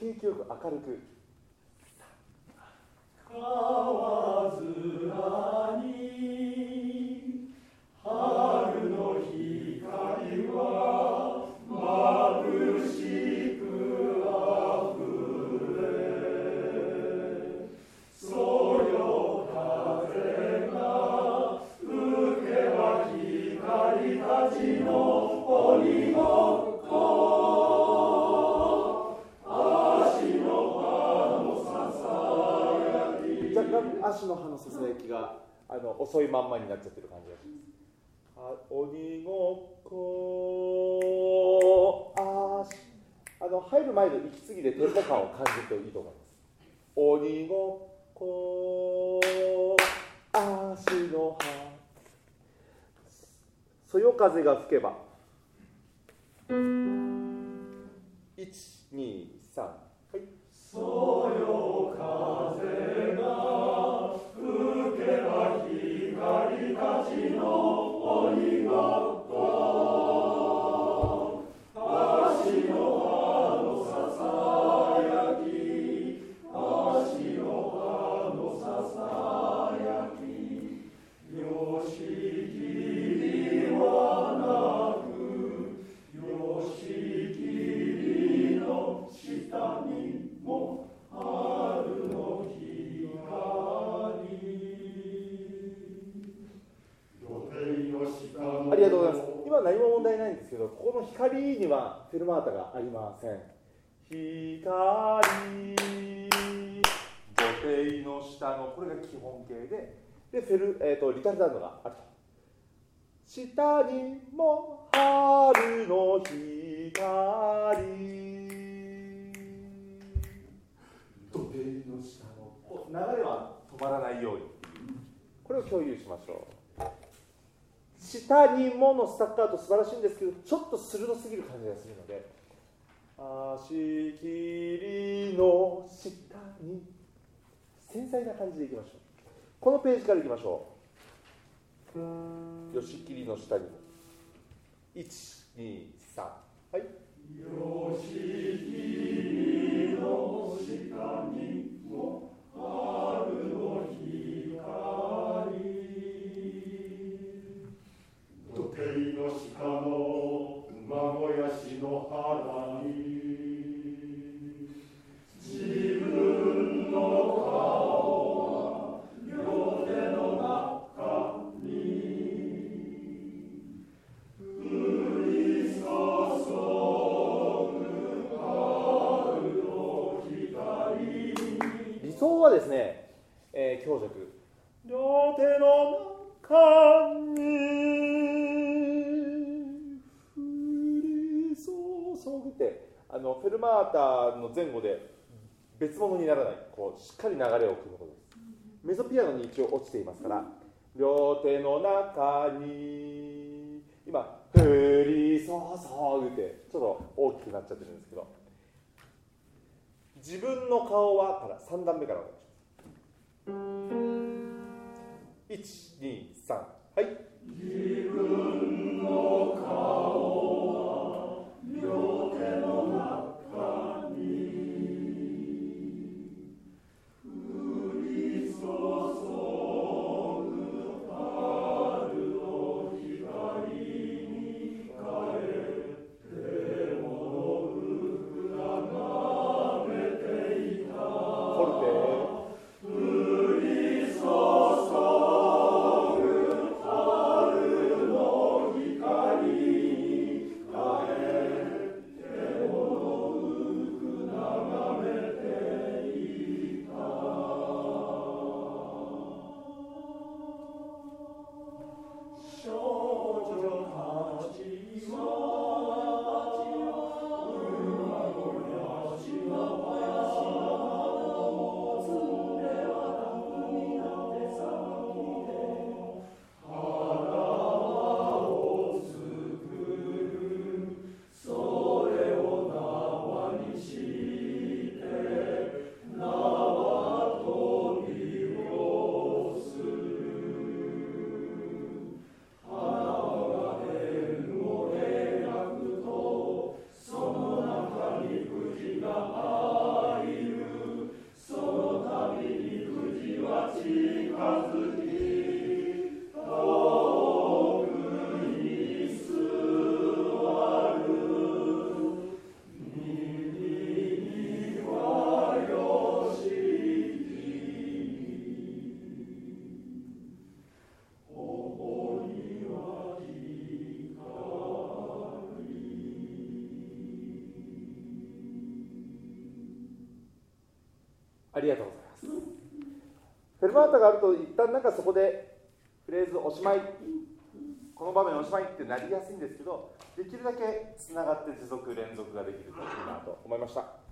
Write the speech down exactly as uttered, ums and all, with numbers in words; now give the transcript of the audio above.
景気よく明るく。 川面に春の光は眩しくあふれ、そよ風が吹けば光たちの鬼ごっこ、足の葉のささやき、 若干足の葉のささやきがあの遅いまんまになっちゃってる感じがします。あ、鬼ごっこ、あし、あの入る前の息継ぎでテンポ感を感じるといいと思います。鬼ごっこ、足の葉、そよ風が吹けば、いち、に、さん、はい。 そよ風が吹けば光たちの鬼ごっこ、足の葉のささやき、足の葉のささやき、よしきりはなく、よしきりの下にも春の光、土手の下の、 ありがとうございます。今何も問題ないんですけど、ここの光にはフェルマータがありません。光、土手の下の、これが基本形で、でフェル、えー、とリタルダンドがあると。下にも春の光、土手の下の、こう流れは止まらないように、これを共有しましょう。下にものスタッカート素晴らしいんですけど、ちょっと鋭すぎる感じがするので、足切りの下に、繊細な感じでいきましょう。このページからいきましょう。よしきりの下にも。いち、に、さん。はい。 よしきりの下にも春の光、土手の下の馬小屋しの腹に、自分の顔は両手の中に降り注ぐ春の光。 理想はですね、えー、強弱。両手の中に降り注ぐって、あのフェルマータの前後で別物にならない、こうしっかり流れを組むことです。メゾピアノに一応落ちていますから、両手の中に今降り注ぐってちょっと大きくなっちゃってるんですけど、自分の顔はからさん段目からお願いします。いち、に、さん、はい。 自分の顔は両手の中に降り注ぐ春の光に変えても眺めていた。 フォルテ。 降り注ぐ春の光。 ありがとうございます。フェルマータがあると一旦なんかそこでフレーズおしまい、この場面おしまいってなりやすいんですけど、できるだけつながって持続連続ができるといいなと思いました。